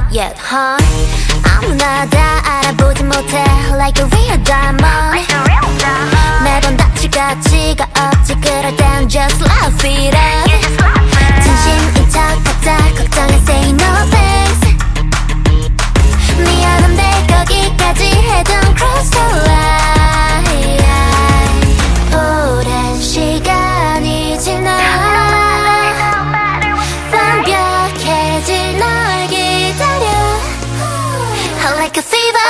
yet, huh? 아무나 다 알아보지 못해 like a real diamond. 매번 다칠 가치가 없지. 그럴 땐 just laugh it up. 진심인 척하자 걱정해 say no thanks. 미안한데 거기까지 해둔 cross the line. 오랜 시간이 지나 완벽해질 널 기다려 like a fever.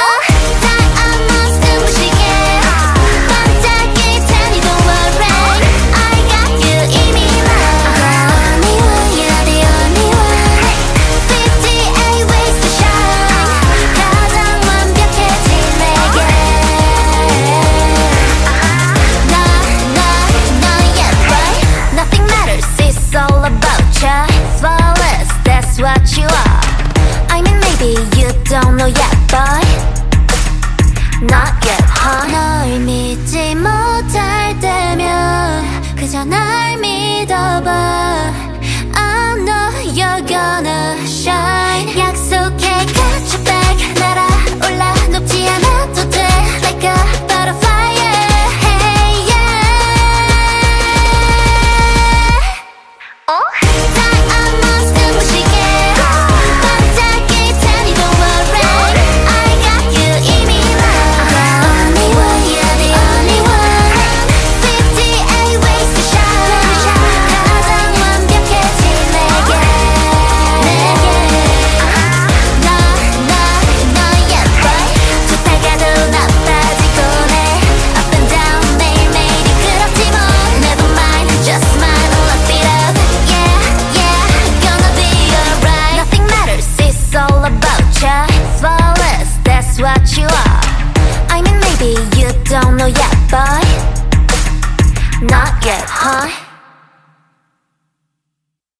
What you are. I mean maybe you don't know yet, boy. Not yet, huh? 널 믿지 못할 때면 그저 날 믿어봐. I know you're gonna shine. 약속해 catch you back. 날아올라 높지 않아도 돼 like a butterfly. Hey yeah. Oh? What you are. I mean maybe you don't know yet, boy. Not yet, huh?